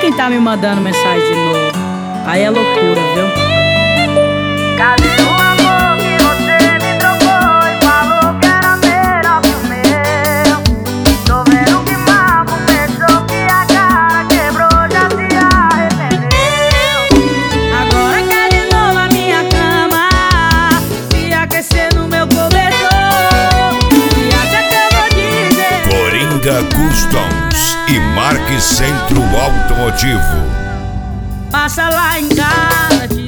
quem tá me mandando mensagem de novo. Aí é loucura, viu? Cadê o amor que você me trocou e falou que era melhor que o meu? Tô vendo que mal começou, que a cara quebrou, já se arrependeu. Agora quer de novo a minha cama, se aquecer no meu cobertor. E acha que eu vou dizer Coringa Customs e Marque Centro Automotivo. passa lá em casa.